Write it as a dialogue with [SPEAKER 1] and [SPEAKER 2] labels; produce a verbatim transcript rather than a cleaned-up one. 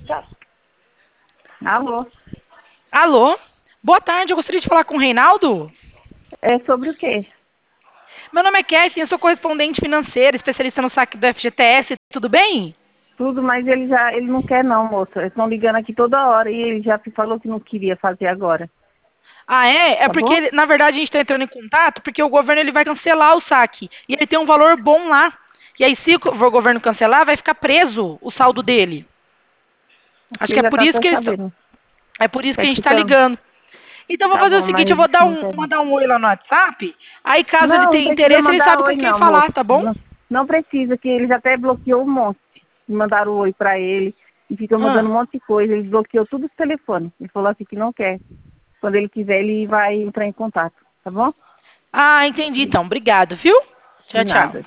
[SPEAKER 1] Tchau. Alô?
[SPEAKER 2] Alô? Boa tarde, eu gostaria de falar com o Reinaldo.
[SPEAKER 1] É sobre o quê?
[SPEAKER 2] Meu nome é Kéfin, eu sou correspondente financeira, especialista no saque do F G T S, tudo bem?
[SPEAKER 1] Tudo, mas ele já ele não quer não, moça. Eles estão ligando aqui toda hora e ele já falou que não queria fazer agora.
[SPEAKER 2] Ah, é? É
[SPEAKER 1] Tá
[SPEAKER 2] porque,
[SPEAKER 1] bom?
[SPEAKER 2] ele- na verdade, a gente está entrando em contato porque o governo ele vai cancelar o saque. E ele tem um valor bom lá. E aí, se o go- o governo cancelar, vai ficar preso o saldo dele.
[SPEAKER 1] Acho
[SPEAKER 2] Acho
[SPEAKER 1] que
[SPEAKER 2] que
[SPEAKER 1] ele
[SPEAKER 2] é
[SPEAKER 1] já
[SPEAKER 2] por
[SPEAKER 1] tá
[SPEAKER 2] isso
[SPEAKER 1] até
[SPEAKER 2] que eles tão-
[SPEAKER 1] sabendo.
[SPEAKER 2] é por isso
[SPEAKER 1] Tá
[SPEAKER 2] que a gente está
[SPEAKER 1] escutando?
[SPEAKER 2] ligando. Então, eu vou
[SPEAKER 1] Tá
[SPEAKER 2] fazer o
[SPEAKER 1] bom,
[SPEAKER 2] seguinte, eu vou
[SPEAKER 1] mas
[SPEAKER 2] dar
[SPEAKER 1] não
[SPEAKER 2] um,
[SPEAKER 1] quero.
[SPEAKER 2] mandar um oi lá no WhatsApp. Aí, caso ele
[SPEAKER 1] Não, não
[SPEAKER 2] tenha
[SPEAKER 1] precisa
[SPEAKER 2] interesse, ele
[SPEAKER 1] mandar
[SPEAKER 2] sabe com
[SPEAKER 1] oi
[SPEAKER 2] quem
[SPEAKER 1] não, moça.
[SPEAKER 2] falar, tá bom?
[SPEAKER 1] Não, não precisa, que ele já até bloqueou um monte. Mandaram oi pra ele e ficam mandando
[SPEAKER 2] Ah.
[SPEAKER 1] um monte de coisa. Ele bloqueou tudo os telefones. Ele falou assim que não quer. Quando ele quiser, ele vai entrar em contato. Tá bom?
[SPEAKER 2] Ah, entendi, então. Obrigado, viu?
[SPEAKER 1] De
[SPEAKER 2] Tchau, tchau.
[SPEAKER 1] nada.